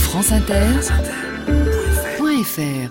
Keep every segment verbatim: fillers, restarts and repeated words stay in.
France Inter, point F R.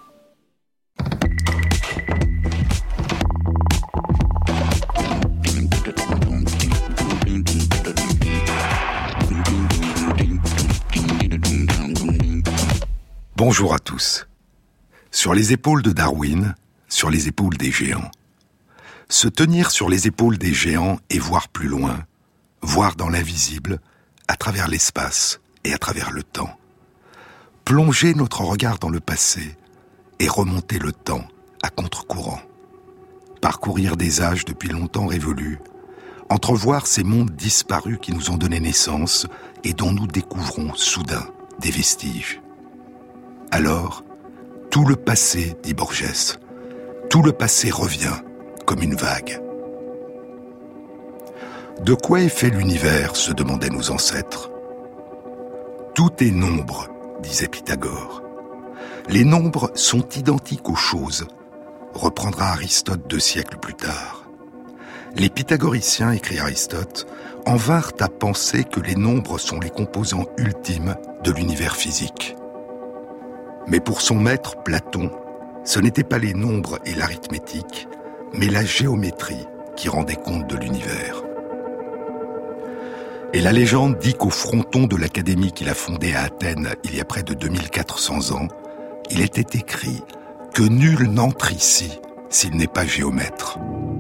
Bonjour à tous. Sur les épaules de Darwin, sur les épaules des géants. Se tenir sur les épaules des géants et voir plus loin, voir dans l'invisible, à travers l'espace et à travers le temps. Plonger notre regard dans le passé et remonter le temps à contre-courant. Parcourir des âges depuis longtemps révolus, entrevoir ces mondes disparus qui nous ont donné naissance et dont nous découvrons soudain des vestiges. Alors, tout le passé, dit Borges, tout le passé revient comme une vague. De quoi est fait l'univers, se demandaient nos ancêtres. Tout est nombre, disait Pythagore. Les nombres sont identiques aux choses, reprendra Aristote deux siècles plus tard. Les pythagoriciens, écrit Aristote, en vinrent à penser que les nombres sont les composants ultimes de l'univers physique. Mais pour son maître, Platon, ce n'étaient pas les nombres et l'arithmétique, mais la géométrie qui rendait compte de l'univers. Et la légende dit qu'au fronton de l'académie qu'il a fondée à Athènes il y a près de deux mille quatre cents ans, il était écrit que nul n'entre ici s'il n'est pas géomètre.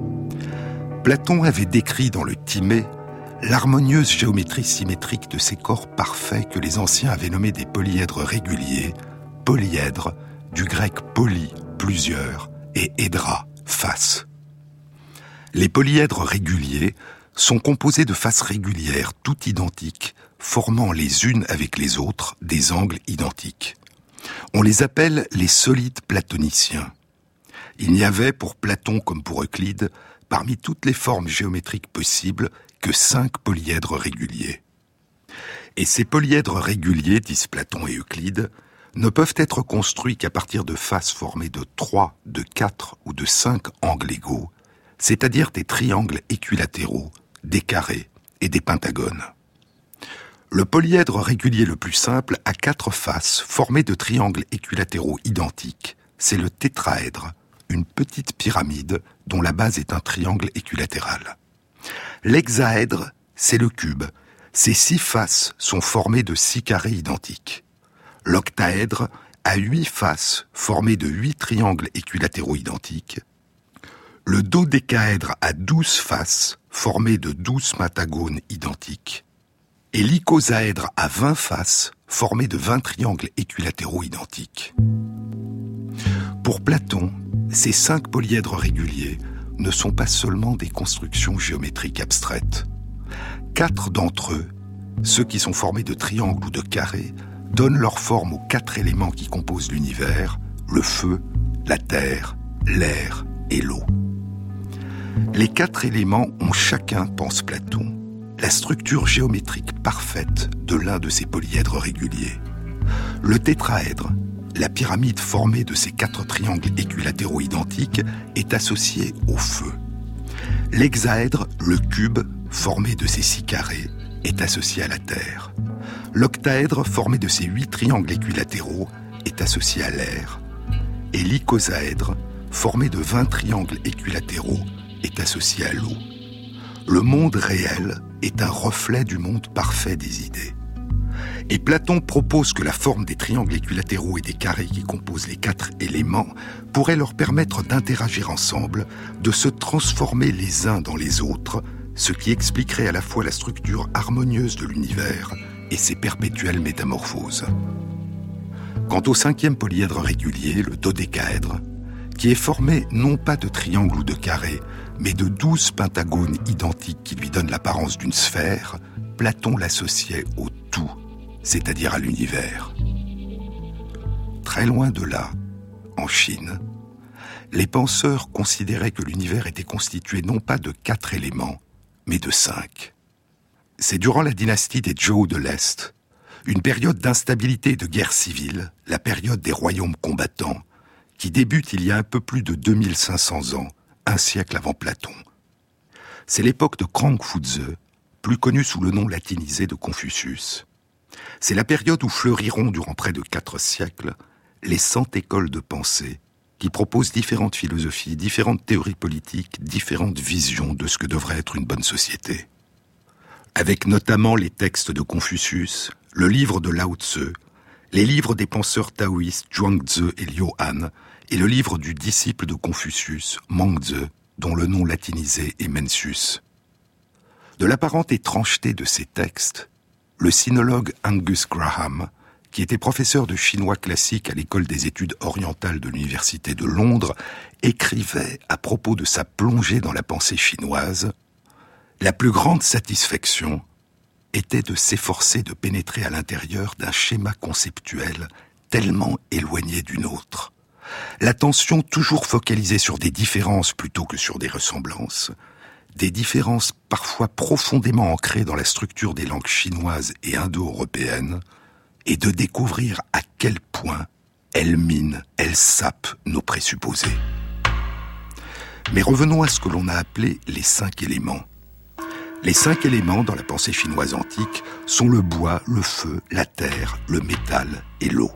Platon avait décrit dans le Timée l'harmonieuse géométrie symétrique de ces corps parfaits que les anciens avaient nommés des polyèdres réguliers, polyèdre, du grec poly, plusieurs, et édra, face. Les polyèdres réguliers sont composés de faces régulières, toutes identiques, formant les unes avec les autres des angles identiques. On les appelle les solides platoniciens. Il n'y avait, pour Platon comme pour Euclide, parmi toutes les formes géométriques possibles, que cinq polyèdres réguliers. Et ces polyèdres réguliers, disent Platon et Euclide, ne peuvent être construits qu'à partir de faces formées de trois, de quatre ou de cinq angles égaux, c'est-à-dire des triangles équilatéraux, des carrés et des pentagones. Le polyèdre régulier le plus simple a quatre faces formées de triangles équilatéraux identiques. C'est le tétraèdre, une petite pyramide dont la base est un triangle équilatéral. L'hexaèdre, c'est le cube. Ses six faces sont formées de six carrés identiques. L'octaèdre a huit faces formées de huit triangles équilatéraux identiques. Le dodécaèdre a douze faces formées de douze pentagones identiques. Et l'icosaèdre a vingt faces formées de vingt triangles équilatéraux identiques. Pour Platon, ces cinq polyèdres réguliers ne sont pas seulement des constructions géométriques abstraites. Quatre d'entre eux, ceux qui sont formés de triangles ou de carrés, donnent leur forme aux quatre éléments qui composent l'univers, le feu, la terre, l'air et l'eau. Les quatre éléments ont chacun, pense Platon, la structure géométrique parfaite de l'un de ces polyèdres réguliers. Le tétraèdre, la pyramide formée de ces quatre triangles équilatéraux identiques, est associé au feu. L'hexaèdre, le cube, formé de ces six carrés, est associé à la terre. L'octaèdre, formé de ces huit triangles équilatéraux, est associé à l'air. Et l'icosaèdre, formé de vingt triangles équilatéraux, est associé à l'eau. Le monde réel est un reflet du monde parfait des idées. Et Platon propose que la forme des triangles équilatéraux et des carrés qui composent les quatre éléments pourrait leur permettre d'interagir ensemble, de se transformer les uns dans les autres, ce qui expliquerait à la fois la structure harmonieuse de l'univers et ses perpétuelles métamorphoses. Quant au cinquième polyèdre régulier, le dodécaèdre, qui est formé non pas de triangles ou de carrés, mais de douze pentagones identiques qui lui donnent l'apparence d'une sphère, Platon l'associait au tout, c'est-à-dire à l'univers. Très loin de là, en Chine, les penseurs considéraient que l'univers était constitué non pas de quatre éléments, mais de cinq. C'est durant la dynastie des Zhou de l'Est, une période d'instabilité et de guerre civile, la période des royaumes combattants, qui débute il y a un peu plus de deux mille cinq cents ans, un siècle avant Platon. C'est l'époque de Zhuangzi, plus connu sous le nom latinisé de Confucius. C'est la période où fleuriront durant près de quatre siècles les cent écoles de pensée qui proposent différentes philosophies, différentes théories politiques, différentes visions de ce que devrait être une bonne société. Avec notamment les textes de Confucius, le livre de Lao Tzu, les livres des penseurs taoïstes Zhuangzi et Liu Han, et le livre du disciple de Confucius, Mengzi, dont le nom latinisé est Mencius. De l'apparente étrangeté de ces textes, le sinologue Angus Graham, qui était professeur de chinois classique à l'école des études orientales de l'université de Londres, écrivait à propos de sa plongée dans la pensée chinoise: la plus grande satisfaction était de s'efforcer de pénétrer à l'intérieur d'un schéma conceptuel tellement éloigné du nôtre. L'attention toujours focalisée sur des différences plutôt que sur des ressemblances, des différences parfois profondément ancrées dans la structure des langues chinoises et indo-européennes, et de découvrir à quel point elles minent, elles sapent nos présupposés. Mais revenons à ce que l'on a appelé les cinq éléments. Les cinq éléments dans la pensée chinoise antique sont le bois, le feu, la terre, le métal et l'eau.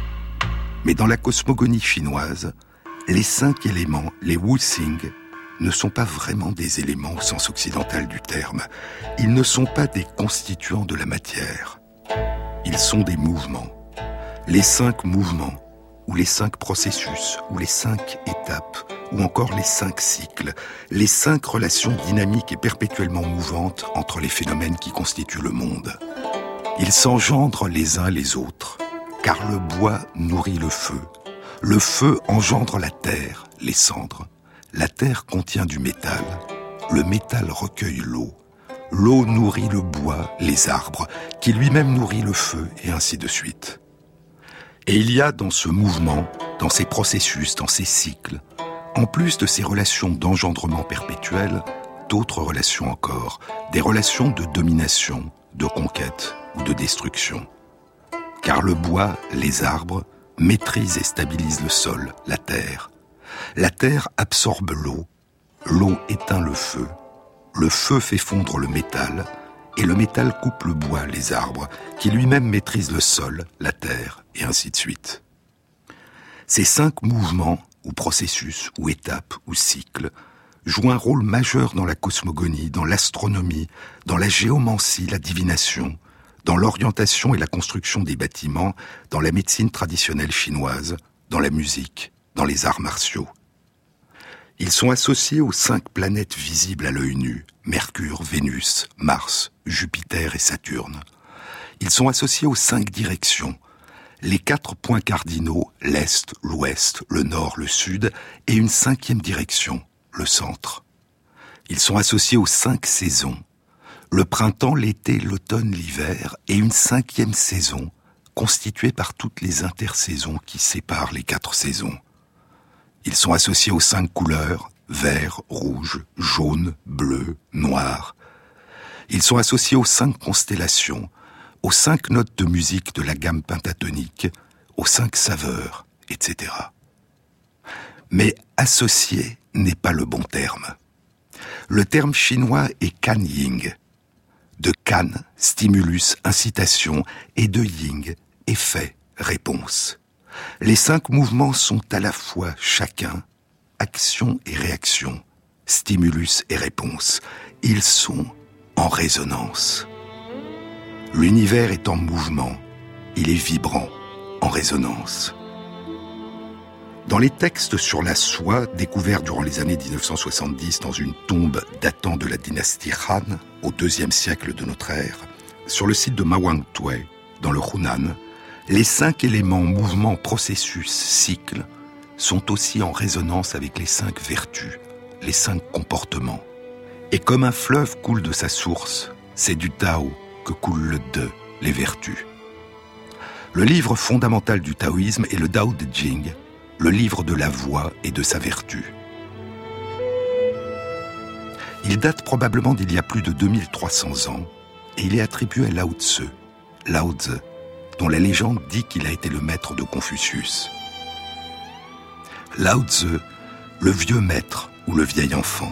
Mais dans la cosmogonie chinoise, les cinq éléments, les wuxing, ne sont pas vraiment des éléments au sens occidental du terme. Ils ne sont pas des constituants de la matière. Ils sont des mouvements. Les cinq mouvements, ou les cinq processus, ou les cinq étapes, ou encore les cinq cycles, les cinq relations dynamiques et perpétuellement mouvantes entre les phénomènes qui constituent le monde. Ils s'engendrent les uns les autres, car le bois nourrit le feu. Le feu engendre la terre, les cendres. La terre contient du métal. Le métal recueille l'eau. L'eau nourrit le bois, les arbres, qui lui-même nourrit le feu, et ainsi de suite. Et il y a dans ce mouvement, dans ces processus, dans ces cycles, en plus de ces relations d'engendrement perpétuel, d'autres relations encore, des relations de domination, de conquête ou de destruction. Car le bois, les arbres, maîtrisent et stabilisent le sol, la terre. La terre absorbe l'eau, l'eau éteint le feu. Le feu fait fondre le métal, et le métal coupe le bois, les arbres, qui lui-même maîtrisent le sol, la terre, et ainsi de suite. Ces cinq mouvements, ou processus, ou étapes, ou cycles, jouent un rôle majeur dans la cosmogonie, dans l'astronomie, dans la géomancie, la divination, dans l'orientation et la construction des bâtiments, dans la médecine traditionnelle chinoise, dans la musique, dans les arts martiaux. Ils sont associés aux cinq planètes visibles à l'œil nu, Mercure, Vénus, Mars, Jupiter et Saturne. Ils sont associés aux cinq directions, les quatre points cardinaux, l'Est, l'Ouest, le Nord, le Sud, et une cinquième direction, le centre. Ils sont associés aux cinq saisons, le printemps, l'été, l'automne, l'hiver, et une cinquième saison, constituée par toutes les intersaisons qui séparent les quatre saisons. Ils sont associés aux cinq couleurs, vert, rouge, jaune, bleu, noir. Ils sont associés aux cinq constellations, aux cinq notes de musique de la gamme pentatonique, aux cinq saveurs, et cetera. Mais associé n'est pas le bon terme. Le terme chinois est kan ying. De kan, stimulus, incitation, et de ying, effet, réponse. Les cinq mouvements sont à la fois chacun, action et réaction, stimulus et réponse. Ils sont en résonance. L'univers est en mouvement, il est vibrant, en résonance. Dans les textes sur la soie, découverts durant les années dix-neuf cent soixante-dix dans une tombe datant de la dynastie Han, au deuxième siècle de notre ère, sur le site de Mawangtui, dans le Hunan, les cinq éléments, mouvements, processus, cycles, sont aussi en résonance avec les cinq vertus, les cinq comportements. Et comme un fleuve coule de sa source, c'est du Tao que coule le De, les vertus. Le livre fondamental du taoïsme est le Tao Te Ching, le livre de la voie et de sa vertu. Il date probablement d'il y a plus de deux mille trois cents ans et il est attribué à Lao Tzu, Lao Tzu, dont la légende dit qu'il a été le maître de Confucius. Lao Tzu, le vieux maître ou le vieil enfant.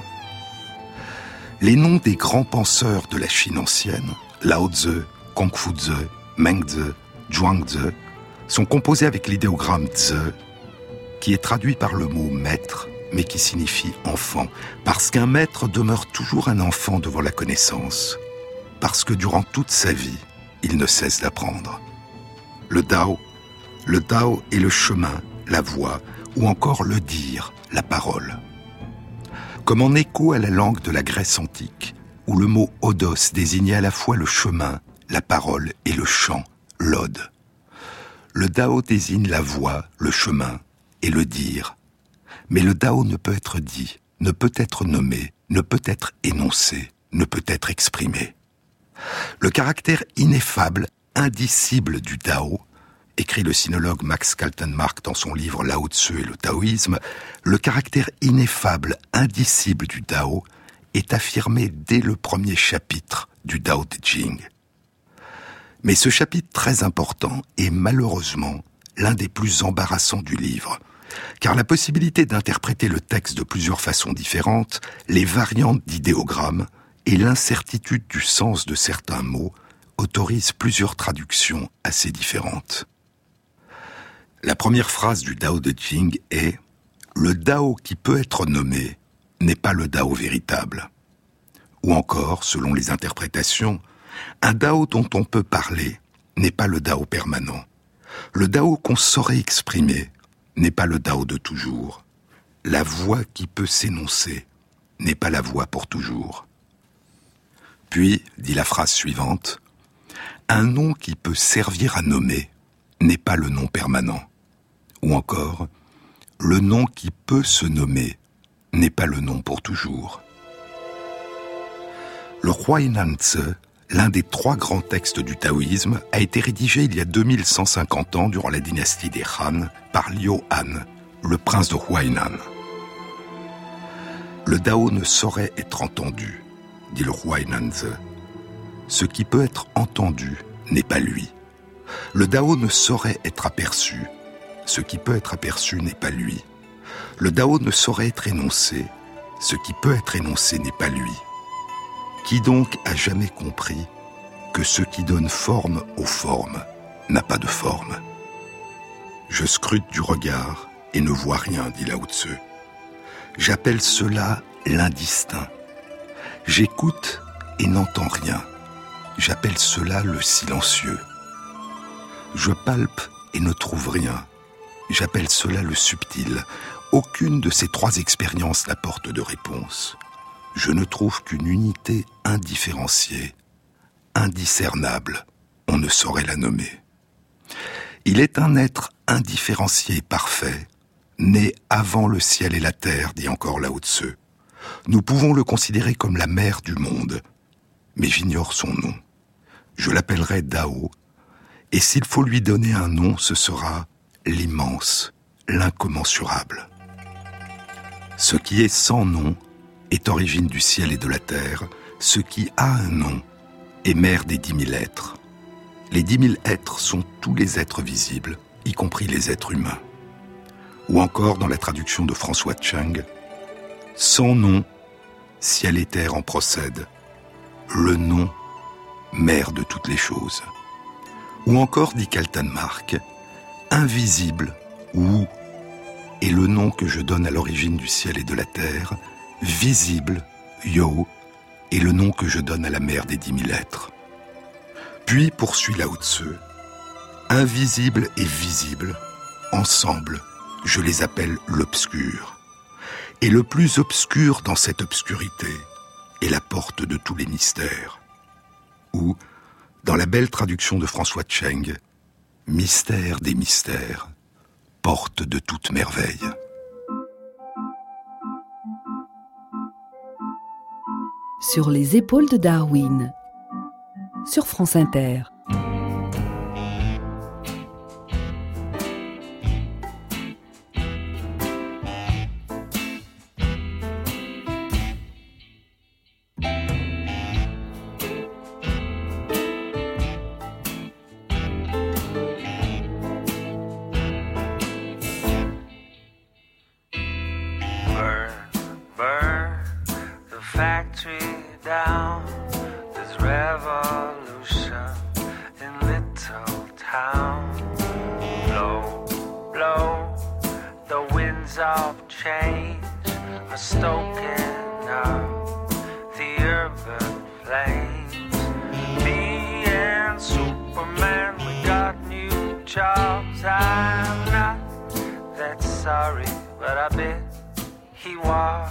Les noms des grands penseurs de la Chine ancienne, Lao Tzu, Kung Fu Tzu, Mengzi, Zhuangzi, sont composés avec l'idéogramme Zi, qui est traduit par le mot maître, mais qui signifie enfant, parce qu'un maître demeure toujours un enfant devant la connaissance, parce que durant toute sa vie, il ne cesse d'apprendre. Le Dao, le Dao est le chemin, la voie, ou encore le dire, la parole. Comme en écho à la langue de la Grèce antique, où le mot odos désignait à la fois le chemin, la parole et le chant, l'ode. Le Dao désigne la voie, le chemin et le dire. Mais le Dao ne peut être dit, ne peut être nommé, ne peut être énoncé, ne peut être exprimé. Le caractère ineffable, indicible du Dao, écrit le sinologue Max Kaltenmark dans son livre Lao Tzu et le taoïsme, le caractère ineffable, indicible du Dao est affirmé dès le premier chapitre du Dao De Jing. Mais ce chapitre très important est malheureusement l'un des plus embarrassants du livre, car la possibilité d'interpréter le texte de plusieurs façons différentes, les variantes d'idéogrammes et l'incertitude du sens de certains mots autorisent plusieurs traductions assez différentes. La première phrase du Dao De Jing est « Le Dao qui peut être nommé n'est pas le Dao véritable ». Ou encore, selon les interprétations, un Dao dont on peut parler n'est pas le Dao permanent. Le Dao qu'on saurait exprimer n'est pas le Dao de toujours. La voix qui peut s'énoncer n'est pas la voix pour toujours. Puis, dit la phrase suivante, « Un nom qui peut servir à nommer n'est pas le nom permanent. » Ou encore, « Le nom qui peut se nommer n'est pas le nom pour toujours. » Le Huainan Zi, l'un des trois grands textes du taoïsme, a été rédigé il y a deux mille cent cinquante ans durant la dynastie des Han par Liu Han, le prince de Huainan. Le Dao ne saurait être entendu, dit le Huainan Zi. Ce qui peut être entendu n'est pas lui. Le Dao ne saurait être aperçu. Ce qui peut être aperçu n'est pas lui. Le Dao ne saurait être énoncé. Ce qui peut être énoncé n'est pas lui. Qui donc a jamais compris que ce qui donne forme aux formes n'a pas de forme? Je scrute du regard et ne vois rien, dit Lao Tzu. J'appelle cela l'indistinct. J'écoute et n'entends rien. J'appelle cela le silencieux. Je palpe et ne trouve rien. J'appelle cela le subtil. Aucune de ces trois expériences n'apporte de réponse. Je ne trouve qu'une unité indifférenciée, indiscernable. On ne saurait la nommer. Il est un être indifférencié et parfait, né avant le ciel et la terre, dit encore Lao Tzu. Nous pouvons le considérer comme la mère du monde, mais j'ignore son nom. Je l'appellerai Dao, et s'il faut lui donner un nom, ce sera l'immense, l'incommensurable. Ce qui est sans nom est origine du ciel et de la terre. Ce qui a un nom est mère des dix mille êtres. Les dix mille êtres sont tous les êtres visibles, y compris les êtres humains. Ou encore dans la traduction de François Cheng, sans nom, ciel et terre en procèdent. Le nom, mère de toutes les choses. Ou encore, dit Kaltenmark, invisible, ou est le nom que je donne à l'origine du ciel et de la terre, visible, yo, est le nom que je donne à la mère des dix mille êtres. Puis, poursuit Lao Tzu, invisible et visible, ensemble, je les appelle l'obscur. Et le plus obscur dans cette obscurité est la porte de tous les mystères. Ou, dans la belle traduction de François Cheng, mystère des mystères, porte de toute merveille. Sur les épaules de Darwin, sur France Inter. Factory down, there's revolution town. Blow, blow, the winds of change are stoking up the urban flames. Me and Superman, we got new jobs. I'm not that sorry, but I bet he was.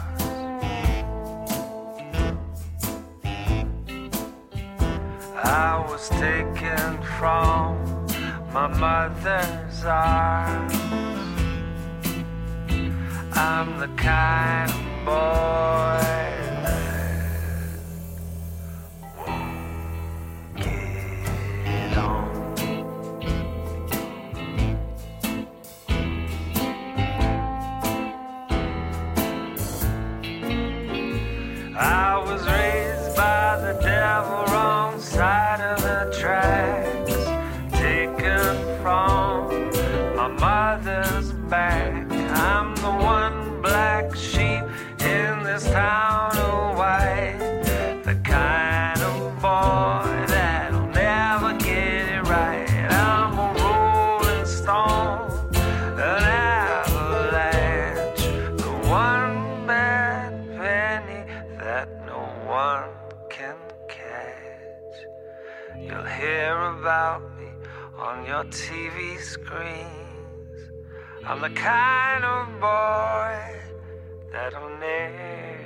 I was taken from my mother's arms. I'm the kind of boy that won't get on. I was raised by the devil, wrong side of the tracks, taken from my mother's back. I'm the one black sheep in this town of white, the kind of boy that'll never get it right. I'm a rolling stone, an avalanche, the one bad penny that no one can catch. You'll hear about me on your T V screens. I'm the kind of boy that'll never.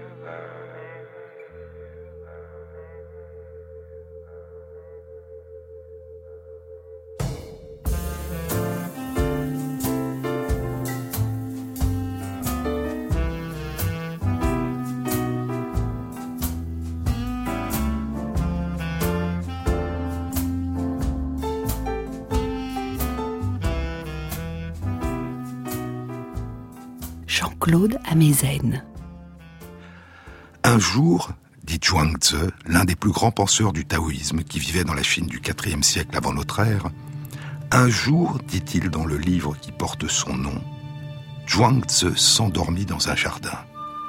Jean-Claude Amezen. Un jour, dit Zhuangzi, l'un des plus grands penseurs du taoïsme qui vivait dans la Chine du quatrième siècle avant notre ère, un jour, dit-il dans le livre qui porte son nom, Zhuangzi s'endormit dans un jardin.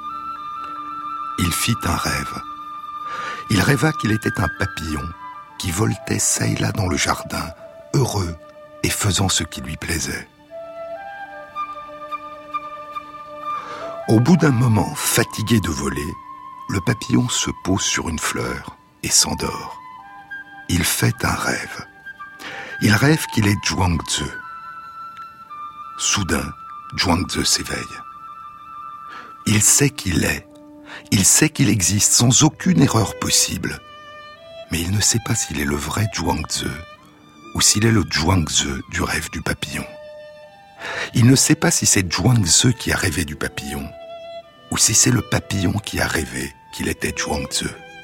Il fit un rêve. Il rêva qu'il était un papillon qui voltait çà et là dans le jardin, heureux et faisant ce qui lui plaisait. Au bout d'un moment, fatigué de voler, le papillon se pose sur une fleur et s'endort. Il fait un rêve. Il rêve qu'il est Zhuangzi. Soudain, Zhuangzi s'éveille. Il sait qu'il est. Il sait qu'il existe sans aucune erreur possible. Mais il ne sait pas s'il est le vrai Zhuangzi ou s'il est le Zhuangzi du rêve du papillon. Il ne sait pas si c'est Zhuangzi qui a rêvé du papillon ou si c'est le papillon qui a rêvé qu'il était Zhuangzi.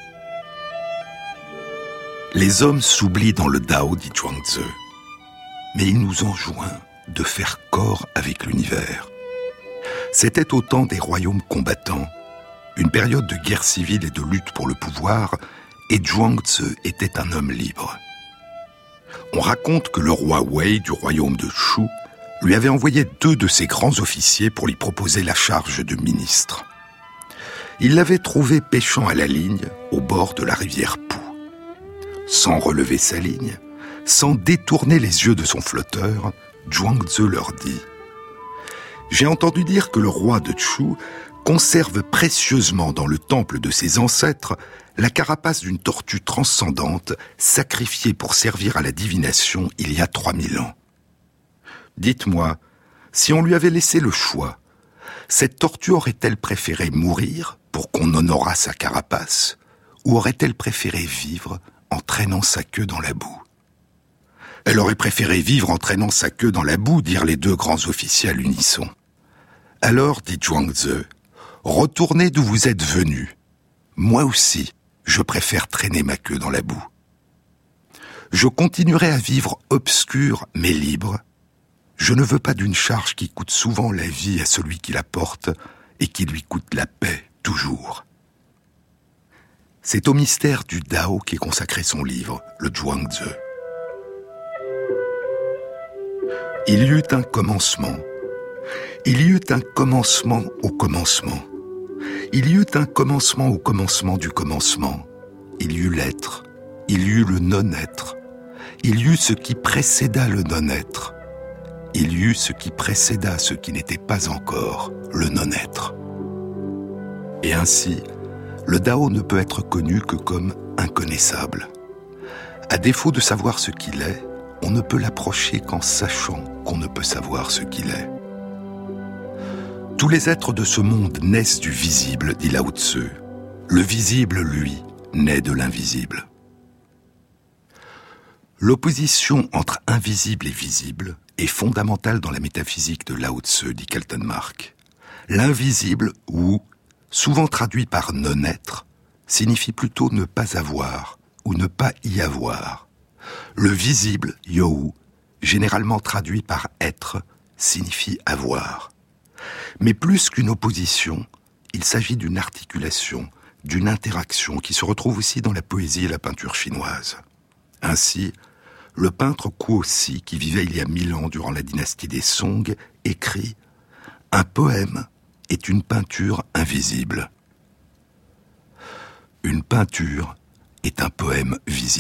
Les hommes s'oublient dans le Dao, dit Zhuangzi, mais il nous enjoint de faire corps avec l'univers. C'était au temps des royaumes combattants, une période de guerre civile et de lutte pour le pouvoir, et Zhuangzi était un homme libre. On raconte que le roi Wei du royaume de Shu lui avait envoyé deux de ses grands officiers pour lui proposer la charge de ministre. Il l'avait trouvé pêchant à la ligne au bord de la rivière Pou. Sans relever sa ligne, sans détourner les yeux de son flotteur, Zhuangzi leur dit « J'ai entendu dire que le roi de Shu conserve précieusement dans le temple de ses ancêtres la carapace d'une tortue transcendante sacrifiée pour servir à la divination il y a trois mille ans. Dites-moi, si on lui avait laissé le choix, cette tortue aurait-elle préféré mourir pour qu'on honorât sa carapace, ou aurait-elle préféré vivre en traînant sa queue dans la boue ? Elle aurait préféré vivre en traînant sa queue dans la boue, dirent les deux grands officiers à l'unisson. Alors, dit Zhuangzi, retournez d'où vous êtes venus. Moi aussi, je préfère traîner ma queue dans la boue. Je continuerai à vivre obscur mais libre. Je ne veux pas d'une charge qui coûte souvent la vie à celui qui la porte et qui lui coûte la paix toujours. C'est au mystère du Dao qu'est consacré son livre, le Zhuangzi. Il y eut un commencement. Il y eut un commencement au commencement. Il y eut un commencement au commencement du commencement. Il y eut l'être. Il y eut le non-être. Il y eut ce qui précéda le non-être. Il y eut ce qui précéda ce qui n'était pas encore le non-être. Et ainsi, le Dao ne peut être connu que comme inconnaissable. À défaut de savoir ce qu'il est, on ne peut l'approcher qu'en sachant qu'on ne peut savoir ce qu'il est. Tous les êtres de ce monde naissent du visible, dit Lao Tzu. Le visible, lui, naît de l'invisible. L'opposition entre invisible et visible est fondamentale dans la métaphysique de Lao Tzu, dit Kaltenmark. L'invisible, ou souvent traduit par non-être, signifie plutôt ne pas avoir ou ne pas y avoir. Le visible, you, généralement traduit par être, signifie avoir. Mais plus qu'une opposition, il s'agit d'une articulation, d'une interaction qui se retrouve aussi dans la poésie et la peinture chinoise. Ainsi, le peintre Kuo Si, qui vivait il y a mille ans durant la dynastie des Song, écrit « Un poème est une peinture invisible. Une peinture est un poème visible. »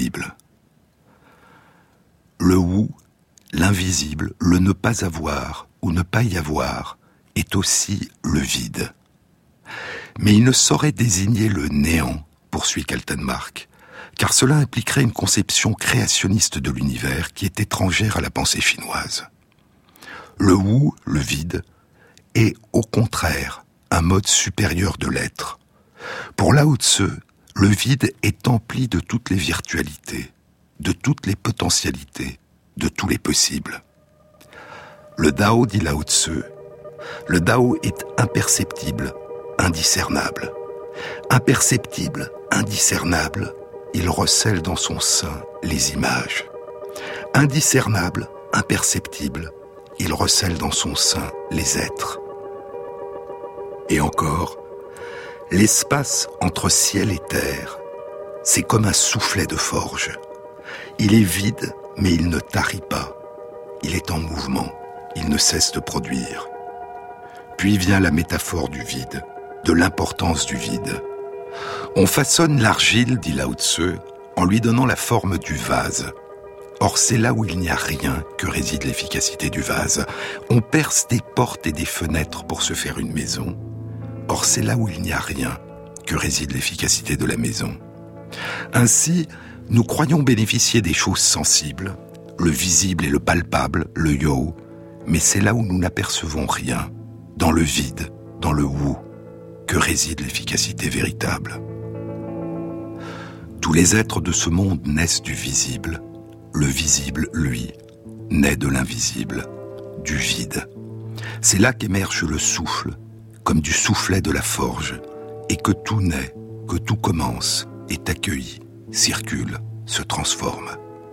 Le Wu, l'invisible, le ne pas avoir ou ne pas y avoir, est aussi le vide. Mais il ne saurait désigner le néant, poursuit Kaltenmark, car cela impliquerait une conception créationniste de l'univers qui est étrangère à la pensée chinoise. Le Wu, le vide, est au contraire un mode supérieur de l'être. Pour Lao Tzu, le vide est empli de toutes les virtualités, de toutes les potentialités, de tous les possibles. Le Dao, dit Lao Tzu, le Dao est imperceptible, indiscernable. Imperceptible, indiscernable, il recèle dans son sein les images. Indiscernable, imperceptible, il recèle dans son sein les êtres. Et encore, l'espace entre ciel et terre, c'est comme un soufflet de forge. Il est vide, mais il ne tarit pas. Il est en mouvement, il ne cesse de produire. Puis vient la métaphore du vide, de l'importance du vide. On façonne l'argile, dit Lao Tzu, en lui donnant la forme du vase. Or, c'est là où il n'y a rien que réside l'efficacité du vase. On perce des portes et des fenêtres pour se faire une maison. Or, c'est là où il n'y a rien que réside l'efficacité de la maison. Ainsi, nous croyons bénéficier des choses sensibles, le visible et le palpable, le yo, mais c'est là où nous n'apercevons rien, dans le vide, dans le wu, que réside l'efficacité véritable. Tous les êtres de ce monde naissent du visible. Le visible, lui, naît de l'invisible, du vide. C'est là qu'émerge le souffle, comme du soufflet de la forge, et que tout naît, que tout commence, est accueilli, circule, se transforme.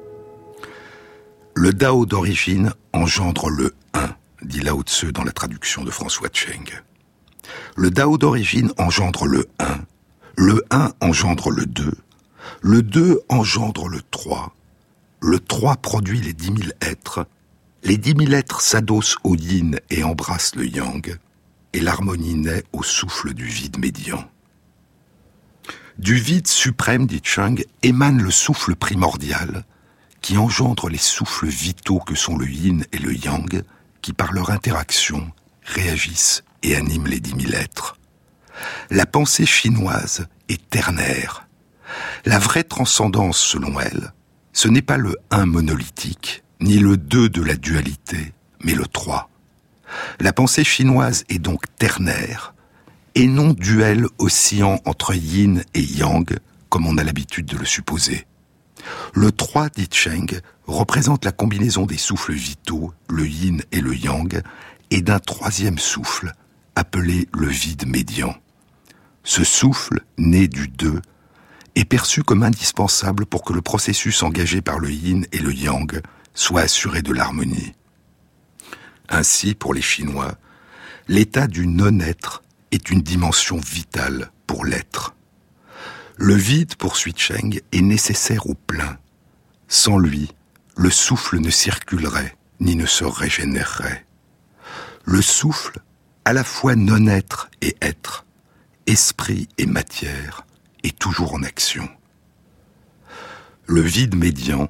Le Dao d'origine engendre le un, dit Lao Tzu dans la traduction de François Cheng. Le Dao d'origine engendre le un, le un engendre le deux, le deux engendre le trois, le trois produit les dix mille êtres, les dix mille êtres s'adossent au yin et embrassent le yang, et l'harmonie naît au souffle du vide médian. Du vide suprême, dit Cheng, émane le souffle primordial, qui engendre les souffles vitaux que sont le yin et le yang, qui par leur interaction réagissent et animent les dix mille êtres. La pensée chinoise est ternaire. La vraie transcendance, selon elle, ce n'est pas le un monolithique, ni le deux de la dualité, mais le trois. La pensée chinoise est donc ternaire, et non duel oscillant entre yin et yang, comme on a l'habitude de le supposer. Le trois, dit Cheng, représente la combinaison des souffles vitaux, le yin et le yang, et d'un troisième souffle, appelé le vide médian. Ce souffle, né du deux, est perçu comme indispensable pour que le processus engagé par le yin et le yang soit assuré de l'harmonie. Ainsi, pour les Chinois, l'état du non-être est une dimension vitale pour l'être. Le vide, poursuit Cheng, est nécessaire au plein. Sans lui, le souffle ne circulerait ni ne se régénérerait. Le souffle, à la fois non-être et être, esprit et matière, est toujours en action. Le vide médian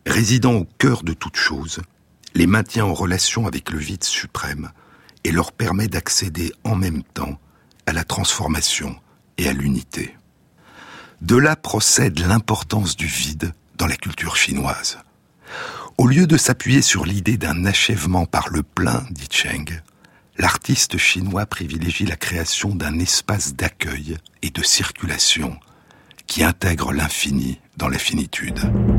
résidant au cœur de toute chose, les maintient en relation avec le vide suprême et leur permet d'accéder en même temps à la transformation et à l'unité. De là procède l'importance du vide dans la culture chinoise. Au lieu de s'appuyer sur l'idée d'un achèvement par le plein, dit Cheng, l'artiste chinois privilégie la création d'un espace d'accueil et de circulation qui intègre l'infini dans la finitude.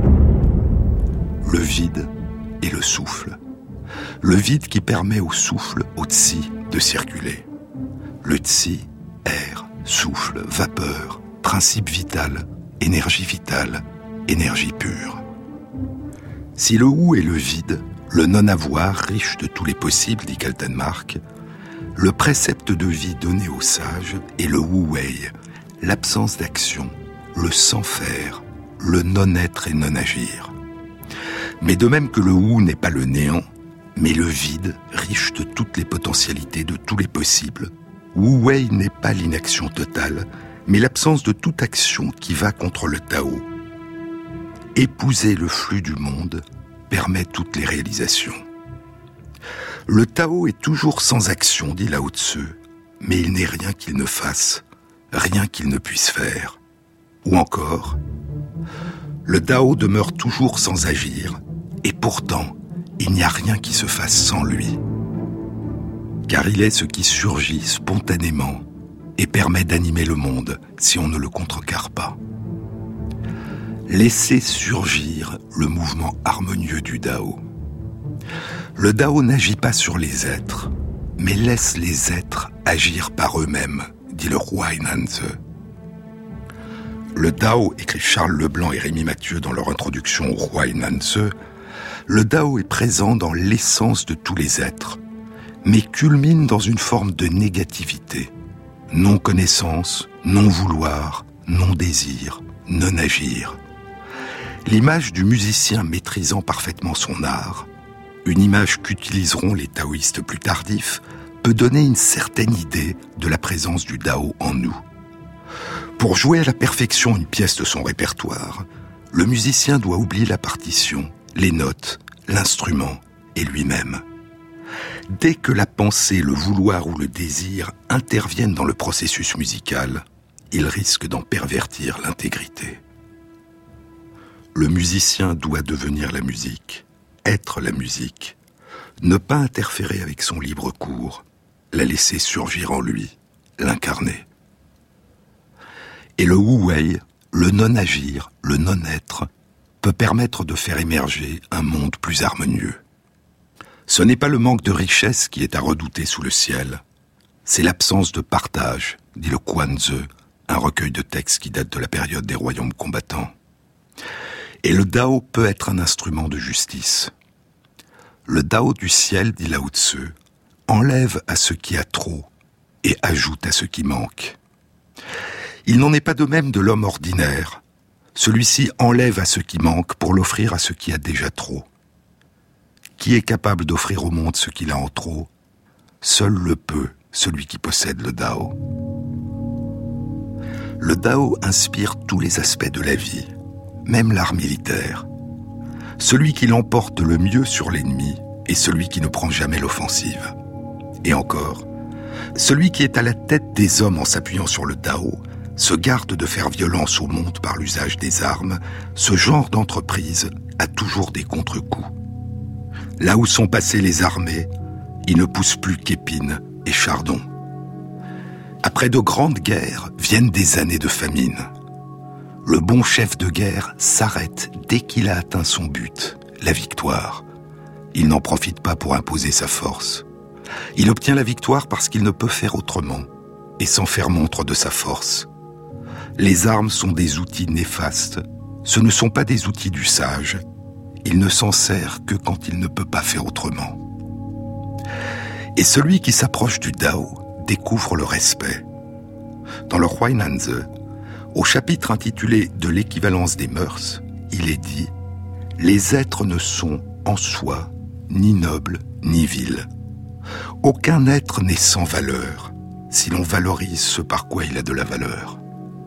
Le vide et le souffle. Le vide qui permet au souffle, au tsi, de circuler. Le tsi, air, souffle, vapeur, principe vital, énergie vitale, énergie pure. Si le wu est le vide, le non-avoir riche de tous les possibles, dit Kaltenmark, le précepte de vie donné aux sages est le wu-wei, l'absence d'action, le sans-faire, le non-être et non-agir. Mais de même que le wu n'est pas le néant, mais le vide, riche de toutes les potentialités, de tous les possibles, wu-wei n'est pas l'inaction totale, mais l'absence de toute action qui va contre le Tao. Épouser le flux du monde permet toutes les réalisations. Le Tao est toujours sans action, dit Lao Tzu, mais il n'est rien qu'il ne fasse, rien qu'il ne puisse faire. Ou encore, le Tao demeure toujours sans agir, et pourtant, il n'y a rien qui se fasse sans lui. Car il est ce qui surgit spontanément et permet d'animer le monde si on ne le contrecarre pas. Laissez surgir le mouvement harmonieux du Dao. Le Dao n'agit pas sur les êtres, mais laisse les êtres agir par eux-mêmes, dit le Huainanzi. Le Dao, écrit Charles Leblanc et Rémi Mathieu dans leur introduction au Huainanzi, le Dao est présent dans l'essence de tous les êtres, mais culmine dans une forme de négativité. Non-connaissance, non-vouloir, non-désir, non-agir. L'image du musicien maîtrisant parfaitement son art, une image qu'utiliseront les taoïstes plus tardifs, peut donner une certaine idée de la présence du Dao en nous. Pour jouer à la perfection une pièce de son répertoire, le musicien doit oublier la partition, les notes, l'instrument et lui-même. Dès que la pensée, le vouloir ou le désir interviennent dans le processus musical, il risque d'en pervertir l'intégrité. Le musicien doit devenir la musique, être la musique, ne pas interférer avec son libre cours, la laisser surgir en lui, l'incarner. Et le wu-wei, le non-agir, le non-être, peut permettre de faire émerger un monde plus harmonieux. Ce n'est pas le manque de richesse qui est à redouter sous le ciel, c'est l'absence de partage, dit le Quanzi, un recueil de textes qui date de la période des royaumes combattants. Et le Dao peut être un instrument de justice. Le Dao du ciel, dit Lao Tzu, enlève à ce qui a trop et ajoute à ce qui manque. Il n'en est pas de même de l'homme ordinaire. Celui-ci enlève à ce qui manque pour l'offrir à ce qui a déjà trop. Qui est capable d'offrir au monde ce qu'il a en trop? Seul le peut, celui qui possède le Dao. Le Dao inspire tous les aspects de la vie, même l'art militaire. Celui qui l'emporte le mieux sur l'ennemi est celui qui ne prend jamais l'offensive. Et encore, celui qui est à la tête des hommes en s'appuyant sur le Dao se garde de faire violence au monde par l'usage des armes. Ce genre d'entreprise a toujours des contre-coups. Là où sont passées les armées, il ne pousse plus qu'épines et chardons. Après de grandes guerres viennent des années de famine. Le bon chef de guerre s'arrête dès qu'il a atteint son but, la victoire. Il n'en profite pas pour imposer sa force. Il obtient la victoire parce qu'il ne peut faire autrement, et s'en faire montre de sa force. Les armes sont des outils néfastes, ce ne sont pas des outils du sage. Il ne s'en sert que quand il ne peut pas faire autrement. Et celui qui s'approche du Dao découvre le respect. Dans le Huainanzi, au chapitre intitulé « De l'équivalence des mœurs », il est dit « Les êtres ne sont, en soi, ni nobles, ni vils. Aucun être n'est sans valeur, si l'on valorise ce par quoi il a de la valeur. »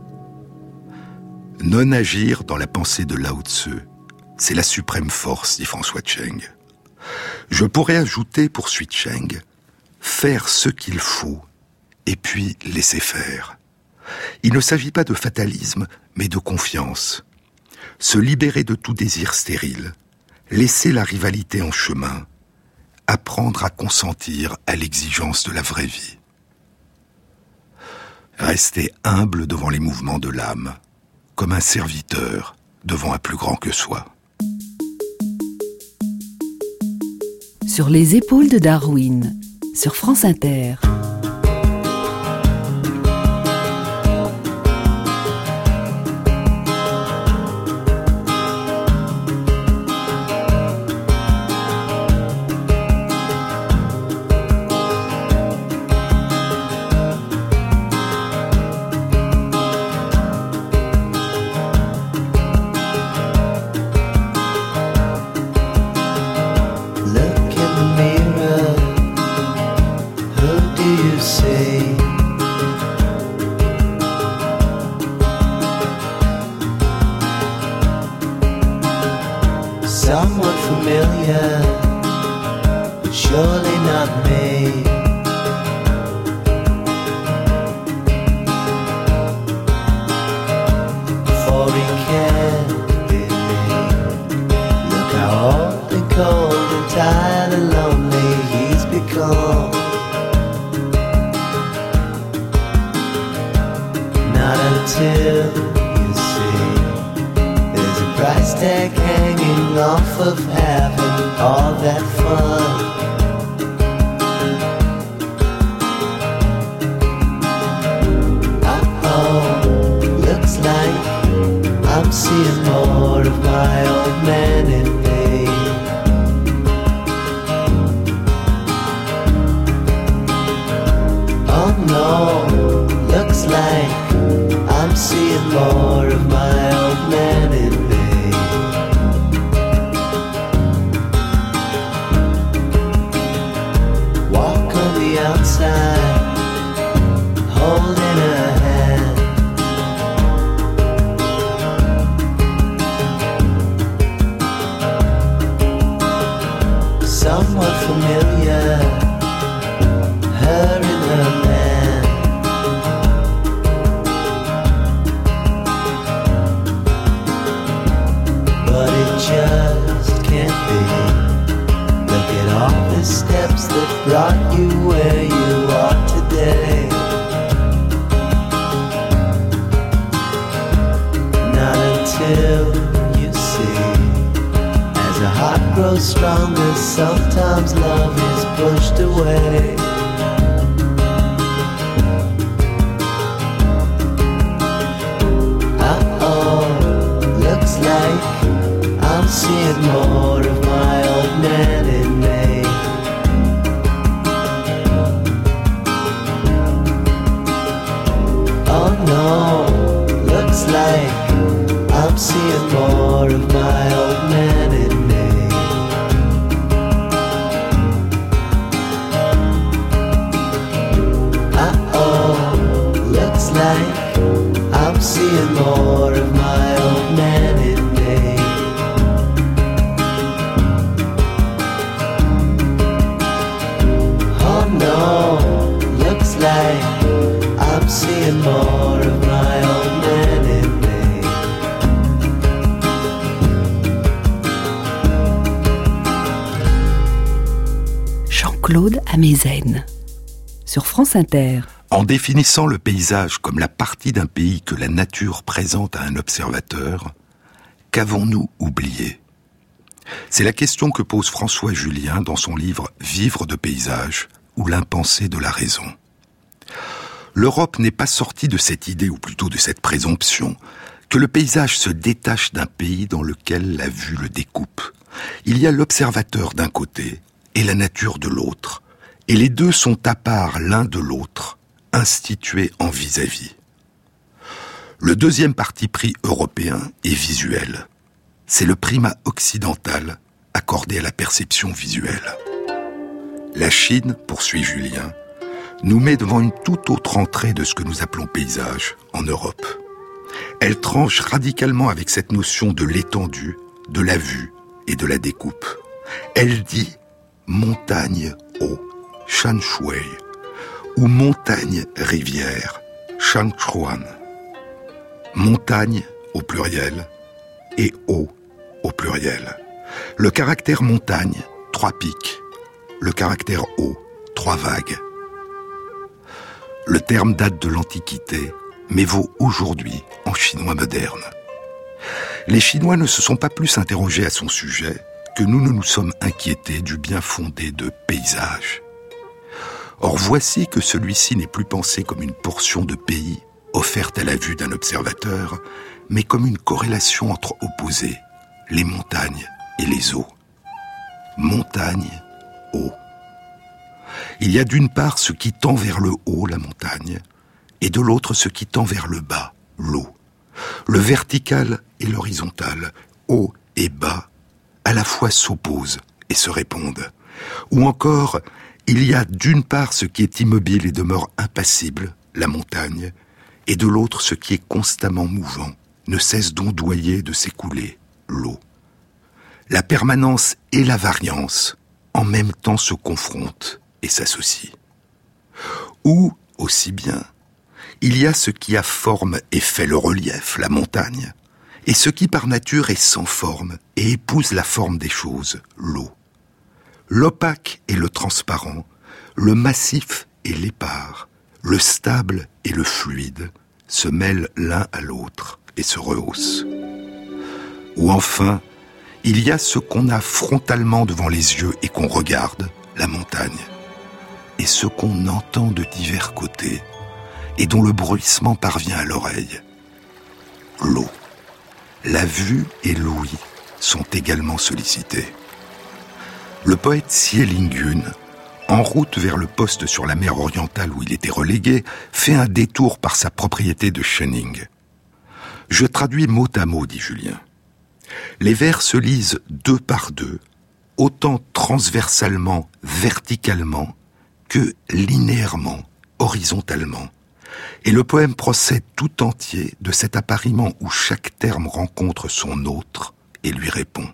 Non agir dans la pensée de Lao Tzu c'est la suprême force, dit François Cheng. Je pourrais ajouter, poursuit Cheng, faire ce qu'il faut, et puis laisser faire. Il ne s'agit pas de fatalisme, mais de confiance. Se libérer de tout désir stérile, laisser la rivalité en chemin, apprendre à consentir à l'exigence de la vraie vie. Rester humble devant les mouvements de l'âme, comme un serviteur devant un plus grand que soi. Sur les épaules de Darwin, sur France Inter. Claude Amezen, sur France Inter. En définissant le paysage comme la partie d'un pays que la nature présente à un observateur, qu'avons-nous oublié ? C'est la question que pose François Julien dans son livre « Vivre de paysage » ou « l'impensé de la raison ». L'Europe n'est pas sortie de cette idée, ou plutôt de cette présomption, que le paysage se détache d'un pays dans lequel la vue le découpe. Il y a l'observateur d'un côté et la nature de l'autre, et les deux sont à part l'un de l'autre, institués en vis-à-vis. Le deuxième parti pris européen est visuel. C'est le primat occidental accordé à la perception visuelle. La Chine, poursuit Julien, nous met devant une toute autre entrée de ce que nous appelons paysage en Europe. Elle tranche radicalement avec cette notion de l'étendue, de la vue et de la découpe. Elle dit montagne haut, Shan Shui, ou montagne rivière, Shan Chuan. Montagne au pluriel et eau au pluriel. Le caractère montagne, trois pics. Le caractère eau, trois vagues. Le terme date de l'Antiquité, mais vaut aujourd'hui en chinois moderne. Les Chinois ne se sont pas plus interrogés à son sujet que nous ne nous sommes inquiétés du bien fondé de paysage. Or voici que celui-ci n'est plus pensé comme une portion de pays offerte à la vue d'un observateur, mais comme une corrélation entre opposés, les montagnes et les eaux. Montagne, eau. Il y a d'une part ce qui tend vers le haut, la montagne, et de l'autre ce qui tend vers le bas, l'eau. Le vertical et l'horizontal, haut et bas, à la fois s'opposent et se répondent. Ou encore, il y a d'une part ce qui est immobile et demeure impassible, la montagne, et de l'autre ce qui est constamment mouvant, ne cesse d'ondoyer, de s'écouler, l'eau. La permanence et la variance, en même temps, se confrontent et s'associent. Ou, aussi bien, il y a ce qui a forme et fait le relief, la montagne, et ce qui par nature est sans forme et épouse la forme des choses, l'eau. L'opaque et le transparent, le massif et l'épars, le stable et le fluide se mêlent l'un à l'autre et se rehaussent. Ou enfin, il y a ce qu'on a frontalement devant les yeux et qu'on regarde, la montagne, et ce qu'on entend de divers côtés et dont le bruissement parvient à l'oreille, l'eau. La vue et l'ouïe sont également sollicités. Le poète Xie Lingyun, en route vers le poste sur la mer orientale où il était relégué, fait un détour par sa propriété de Shening. Je traduis mot à mot, dit Julien. Les vers se lisent deux par deux, autant transversalement, verticalement, que linéairement, horizontalement. Et le poème procède tout entier de cet appariement où chaque terme rencontre son autre et lui répond.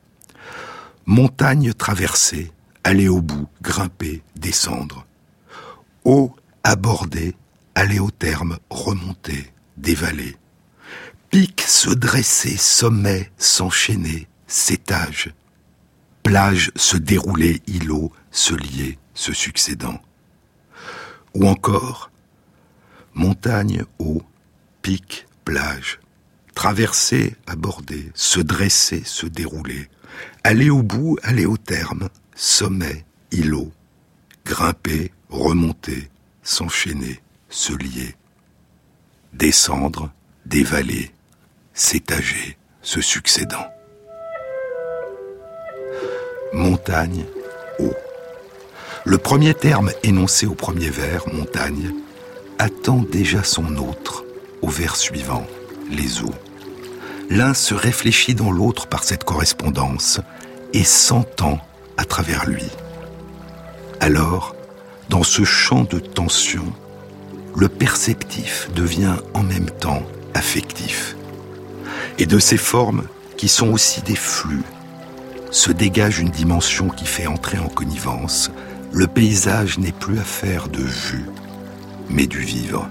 Montagne traversée, aller au bout, grimper, descendre. Eau abordée, aller au terme, remonter, dévaler. Pic se dresser, sommet s'enchaîner, s'étage. Plage se dérouler, îlot se lier, se succédant. Ou encore, montagne, eau, pic, plage. Traverser, aborder, se dresser, se dérouler. Aller au bout, aller au terme, sommet, îlot. Grimper, remonter, s'enchaîner, se lier. Descendre, dévaler, s'étager, se succédant. Montagne, eau. Le premier terme énoncé au premier vers, montagne, attend déjà son autre au vers suivant, les eaux. L'un se réfléchit dans l'autre par cette correspondance et s'entend à travers lui. Alors, dans ce champ de tension, le perceptif devient en même temps affectif. Et de ces formes, qui sont aussi des flux, se dégage une dimension qui fait entrer en connivence. Le paysage n'est plus affaire de vue, mais du vivre.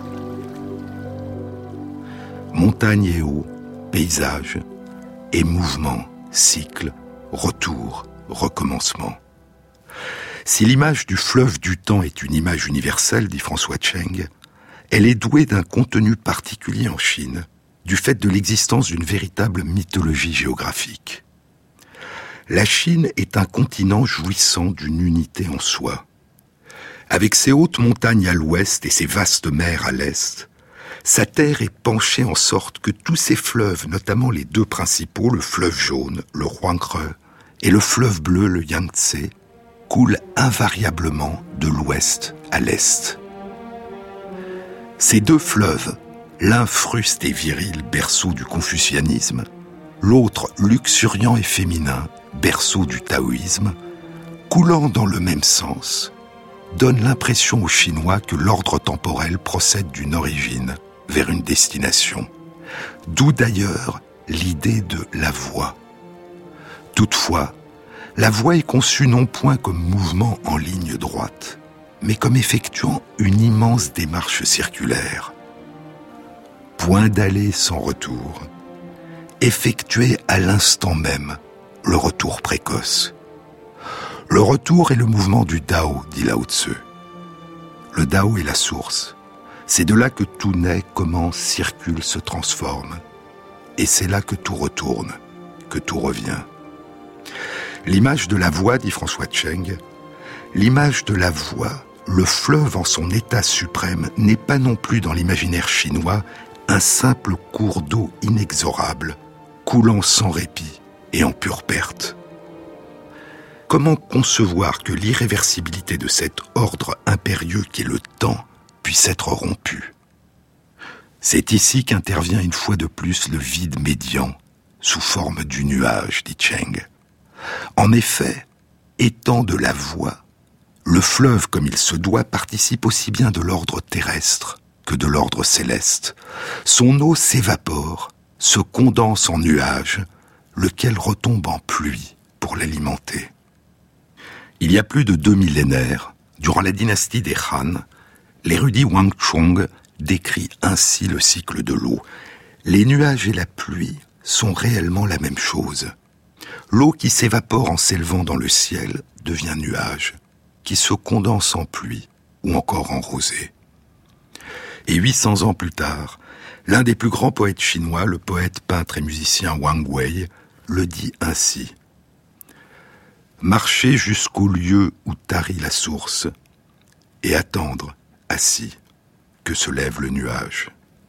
Montagne et eau, paysage, et mouvement, cycle, retour, recommencement. Si l'image du fleuve du temps est une image universelle, dit François Cheng, elle est douée d'un contenu particulier en Chine, du fait de l'existence d'une véritable mythologie géographique. La Chine est un continent jouissant d'une unité en soi. Avec ses hautes montagnes à l'ouest et ses vastes mers à l'est, sa terre est penchée en sorte que tous ses fleuves, notamment les deux principaux, le fleuve jaune, le Huanghe, et le fleuve bleu, le Yangtze, coulent invariablement de l'ouest à l'est. Ces deux fleuves, l'un fruste et viril, berceau du confucianisme, l'autre luxuriant et féminin, berceau du taoïsme, coulant dans le même sens, donne l'impression aux Chinois que l'ordre temporel procède d'une origine vers une destination. D'où d'ailleurs l'idée de la voie, Toutefois, la voix est conçue non point comme mouvement en ligne droite, mais comme effectuant une immense démarche circulaire. Point d'aller sans retour, effectuer à l'instant même le retour précoce. Le retour est le mouvement du Dao, dit Lao Tzu. Le Dao est la source. C'est de là que tout naît, commence, circule, se transforme. Et c'est là que tout retourne, que tout revient. L'image de la voix, dit François Cheng, l'image de la voix, le fleuve en son état suprême, n'est pas non plus dans l'imaginaire chinois un simple cours d'eau inexorable, coulant sans répit et en pure perte. Comment concevoir que l'irréversibilité de cet ordre impérieux qu'est le temps puisse être rompue ? C'est ici qu'intervient une fois de plus le vide médian, sous forme du nuage, dit Cheng. En effet, étant de la voix, le fleuve comme il se doit participe aussi bien de l'ordre terrestre que de l'ordre céleste. Son eau s'évapore, se condense en nuage, lequel retombe en pluie pour l'alimenter. Il y a plus de deux millénaires, durant la dynastie des Han, l'érudit Wang Chong décrit ainsi le cycle de l'eau. Les nuages et la pluie sont réellement la même chose. L'eau qui s'évapore en s'élevant dans le ciel devient nuage, qui se condense en pluie ou encore en rosée. Et huit cents ans plus tard, l'un des plus grands poètes chinois, le poète, peintre et musicien Wang Wei, le dit ainsi. Marcher jusqu'au lieu où tarit la source et attendre, assis, que se lève le nuage.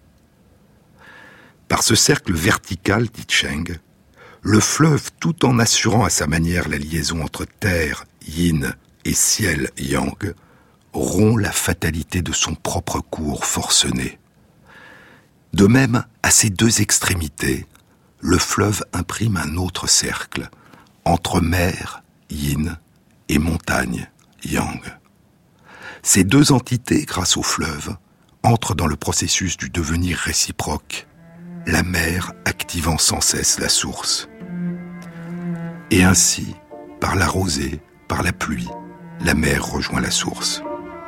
Par ce cercle vertical, dit Cheng, le fleuve, tout en assurant à sa manière la liaison entre terre, yin, et ciel, yang, rompt la fatalité de son propre cours forcené. De même, à ces deux extrémités, le fleuve imprime un autre cercle, entre mer, yin, et montagne, yang. Ces deux entités, grâce au fleuve, entrent dans le processus du devenir réciproque, la mer activant sans cesse la source. Et ainsi, par la rosée, par la pluie, la mer rejoint la source.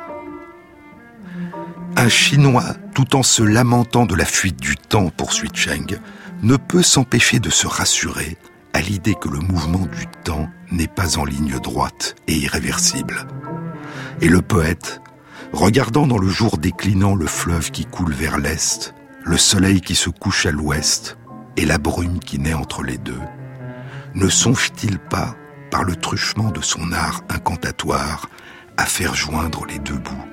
Un Chinois, tout en se lamentant de la fuite du temps, poursuit Cheng, ne peut s'empêcher de se rassurer à l'idée que le mouvement du temps n'est pas en ligne droite et irréversible. Et le poète, regardant dans le jour déclinant le fleuve qui coule vers l'est, le soleil qui se couche à l'ouest et la brume qui naît entre les deux, ne songe-t-il pas, par le truchement de son art incantatoire, à faire joindre les deux bouts?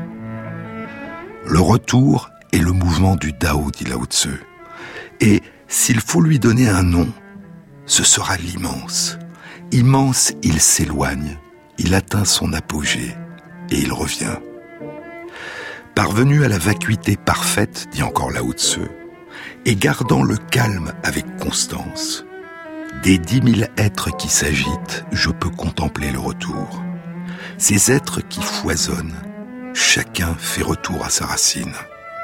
Le retour est le mouvement du Dao, dit Lao Tzu. Et s'il faut lui donner un nom, ce sera l'immense. Immense, il s'éloigne, il atteint son apogée et il revient. Parvenu à la vacuité parfaite, dit encore Lao Tzu, et gardant le calme avec constance, des dix mille êtres qui s'agitent, je peux contempler le retour. Ces êtres qui foisonnent, chacun fait retour à sa racine.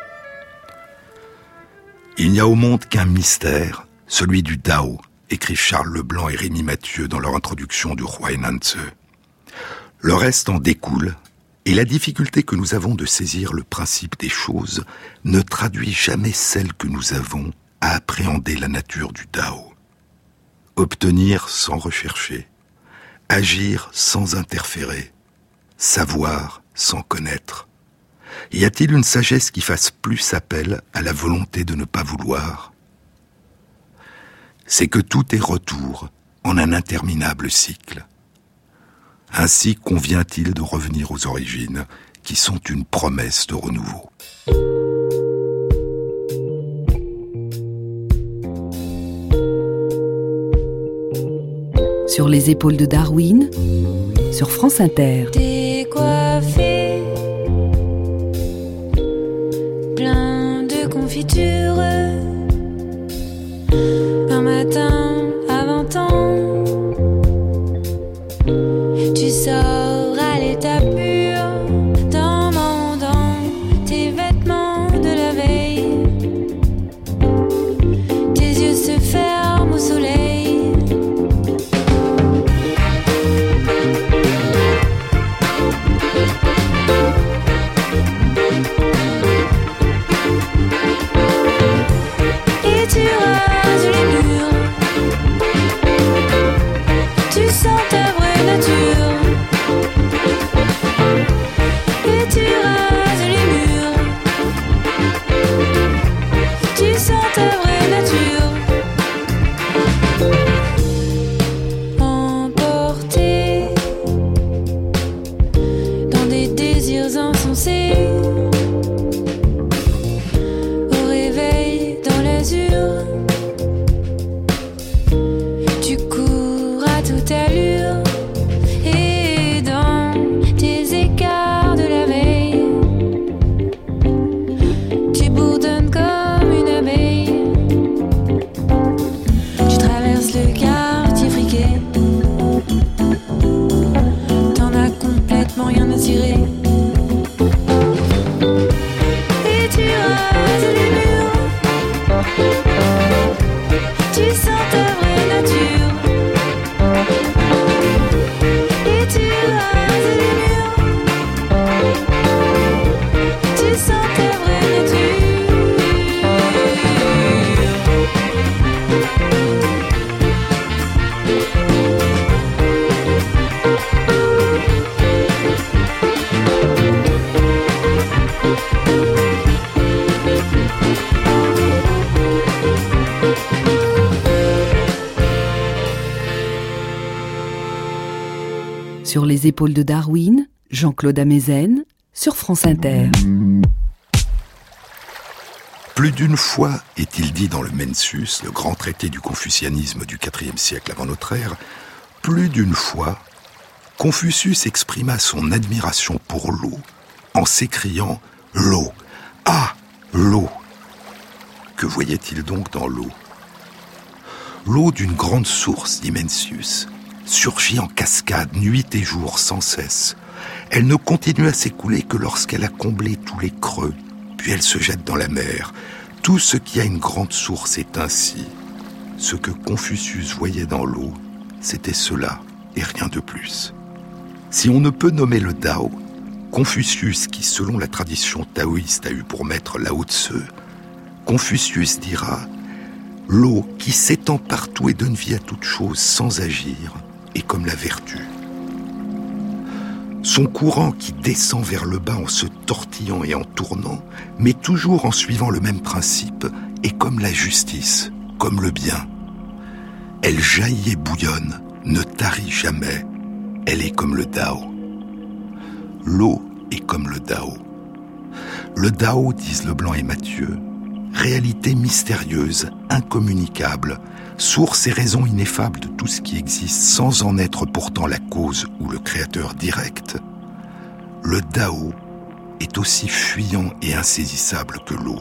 Il n'y a au monde qu'un mystère, celui du Dao, écrivent Charles Leblanc et Rémi Mathieu dans leur introduction du Huainan Tzu. Le reste en découle, et la difficulté que nous avons de saisir le principe des choses ne traduit jamais celle que nous avons à appréhender la nature du Dao. Obtenir sans rechercher, agir sans interférer, savoir sans connaître. Y a-t-il une sagesse qui fasse plus appel à la volonté de ne pas vouloir ? C'est que tout est retour en un interminable cycle. Ainsi convient-il de revenir aux origines, qui sont une promesse de renouveau. Sur les épaules de Darwin, sur France Inter. Décoiffé, plein de confitures, un matin à vingt ans, tu sors à l'état pur, demandant tes vêtements de la veille, tes yeux se ferment au soleil. Sur les épaules de Darwin, Jean-Claude Amezen, sur France Inter. Plus d'une fois est-il dit dans le Mencius, le grand traité du confucianisme du quatrième siècle avant notre ère, plus d'une fois, Confucius exprima son admiration pour l'eau en s'écriant « L'eau, ah, l'eau !» Que voyait-il donc dans l'eau ? L'eau d'une grande source, dit Mencius, surgit en cascade nuit et jour sans cesse. Elle ne continue à s'écouler que lorsqu'elle a comblé tous les creux, puis elle se jette dans la mer. Tout ce qui a une grande source est ainsi. Ce que Confucius voyait dans l'eau, c'était cela et rien de plus. Si on ne peut nommer le Tao, Confucius, qui selon la tradition taoïste a eu pour maître Lao Tse, Confucius dira « L'eau qui s'étend partout et donne vie à toute chose sans agir est comme la vertu. Son courant qui descend vers le bas en se tortillant et en tournant, mais toujours en suivant le même principe, est comme la justice, comme le bien. Elle jaillit et bouillonne, ne tarit jamais, elle est comme le Tao. L'eau est comme le Tao. Le Tao, disent Leblanc et Mathieu, réalité mystérieuse, incommunicable, source et raison ineffable de tout ce qui existe sans en être pourtant la cause ou le créateur direct. Le Tao est aussi fuyant et insaisissable que l'eau.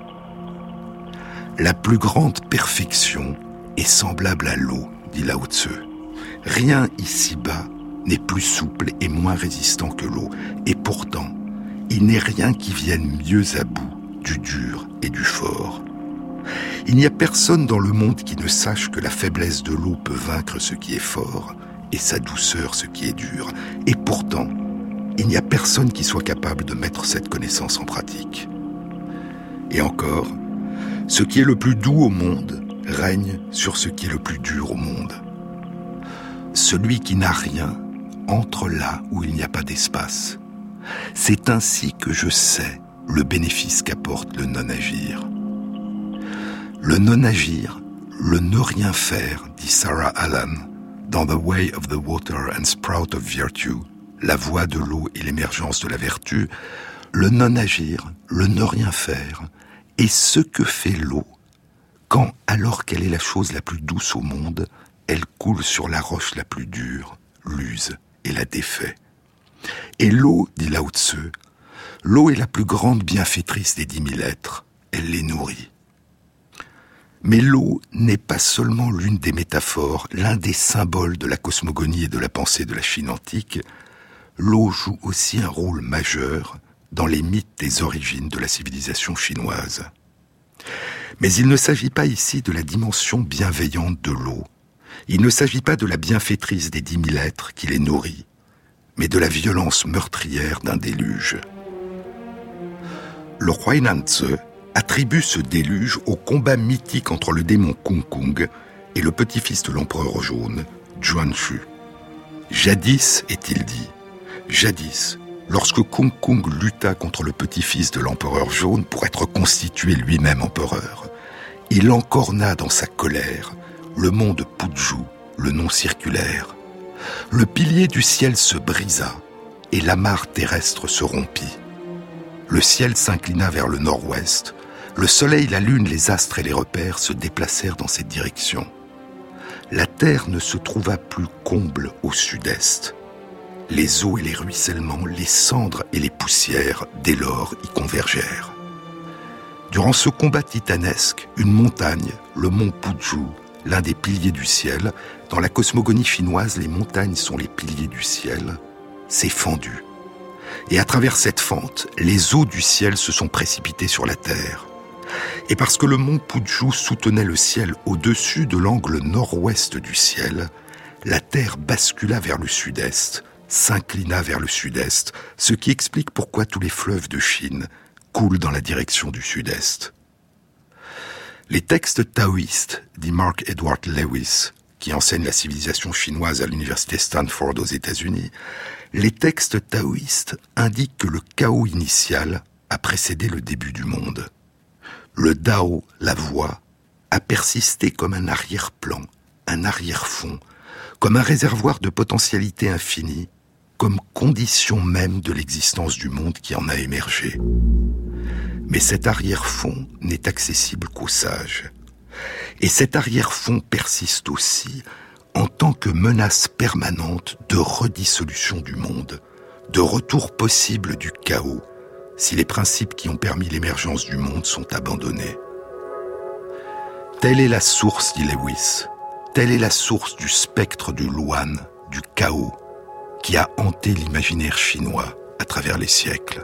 La plus grande perfection est semblable à l'eau, dit Lao Tse. Rien ici-bas n'est plus souple et moins résistant que l'eau, et pourtant, il n'est rien qui vienne mieux à bout du dur et du fort. Il n'y a personne dans le monde qui ne sache que la faiblesse de l'eau peut vaincre ce qui est fort et sa douceur ce qui est dur. Et pourtant, il n'y a personne qui soit capable de mettre cette connaissance en pratique. Et encore, ce qui est le plus doux au monde règne sur ce qui est le plus dur au monde. Celui qui n'a rien entre là où il n'y a pas d'espace. C'est ainsi que je sais le bénéfice qu'apporte le non-agir. Le non-agir, le ne rien faire, dit Sarah Allan, dans The Way of the Water and Sprout of Virtue, la voie de l'eau et l'émergence de la vertu, le non-agir, le ne rien faire, est ce que fait l'eau, quand, alors qu'elle est la chose la plus douce au monde, elle coule sur la roche la plus dure, l'use et la défait. Et l'eau, dit Lao Tse, l'eau est la plus grande bienfaitrice des dix mille êtres, elle les nourrit. Mais l'eau n'est pas seulement l'une des métaphores, l'un des symboles de la cosmogonie et de la pensée de la Chine antique. L'eau joue aussi un rôle majeur dans les mythes des origines de la civilisation chinoise. Mais il ne s'agit pas ici de la dimension bienveillante de l'eau. Il ne s'agit pas de la bienfaitrice des dix mille êtres qui les nourrit, mais de la violence meurtrière d'un déluge. Le Huainan Tzu attribue ce déluge au combat mythique entre le démon Kung Kung et le petit-fils de l'empereur jaune, Zhuanshu. Jadis, est-il dit, jadis, lorsque Kung Kung lutta contre le petit-fils de l'empereur jaune pour être constitué lui-même empereur, il encorna dans sa colère le mont de Puju, le non circulaire. Le pilier du ciel se brisa et l'amarre terrestre se rompit. Le ciel s'inclina vers le nord-ouest. Le soleil, la lune, les astres et les repères se déplacèrent dans cette direction. La terre ne se trouva plus comble au sud-est. Les eaux et les ruissellements, les cendres et les poussières, dès lors, y convergèrent. Durant ce combat titanesque, une montagne, le mont Puju, l'un des piliers du ciel, dans la cosmogonie chinoise, les montagnes sont les piliers du ciel, s'est fendue. Et à travers cette fente, les eaux du ciel se sont précipitées sur la terre. Et parce que le mont Puju soutenait le ciel au-dessus de l'angle nord-ouest du ciel, la terre bascula vers le sud-est, s'inclina vers le sud-est, ce qui explique pourquoi tous les fleuves de Chine coulent dans la direction du sud-est. Les textes taoïstes, dit Mark Edward Lewis, qui enseigne la civilisation chinoise à l'université Stanford aux États-Unis, les textes taoïstes indiquent que le chaos initial a précédé le début du monde. Le Tao, la voie, a persisté comme un arrière-plan, un arrière-fond, comme un réservoir de potentialité infinie, comme condition même de l'existence du monde qui en a émergé. Mais cet arrière-fond n'est accessible qu'aux sages. Et cet arrière-fond persiste aussi en tant que menace permanente de redissolution du monde, de retour possible du chaos, si les principes qui ont permis l'émergence du monde sont abandonnés. Telle est la source, dit Lewis, telle est la source du spectre du Luan, du chaos, qui a hanté l'imaginaire chinois à travers les siècles.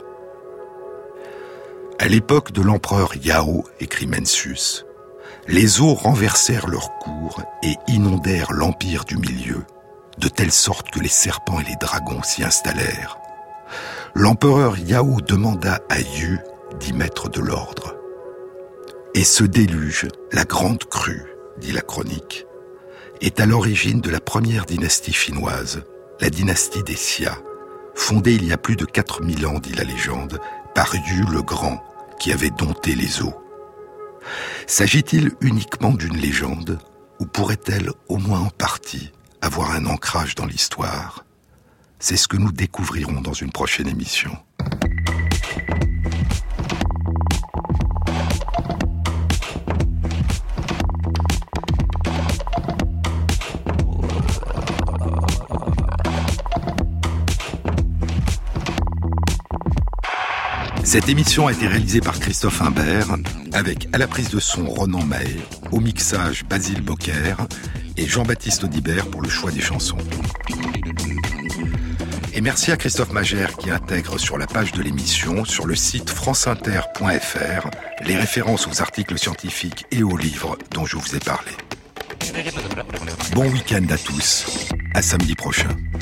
À l'époque de l'empereur Yao, écrit Mencius, les eaux renversèrent leur cours et inondèrent l'empire du milieu, de telle sorte que les serpents et les dragons s'y installèrent. L'empereur Yao demanda à Yu d'y mettre de l'ordre. Et ce déluge, la grande crue, dit la chronique, est à l'origine de la première dynastie chinoise, la dynastie des Xia, fondée il y a plus de quatre mille ans, dit la légende, par Yu le Grand, qui avait dompté les eaux. S'agit-il uniquement d'une légende, ou pourrait-elle, au moins en partie, avoir un ancrage dans l'histoire ? C'est ce que nous découvrirons dans une prochaine émission. Cette émission a été réalisée par Christophe Imbert, avec à la prise de son Ronan Mahé, au mixage Basile Bocquer et Jean-Baptiste Audibert pour le choix des chansons. Et merci à Christophe Magère qui intègre sur la page de l'émission, sur le site franceinter point f r, les références aux articles scientifiques et aux livres dont je vous ai parlé. Bon week-end à tous, à samedi prochain.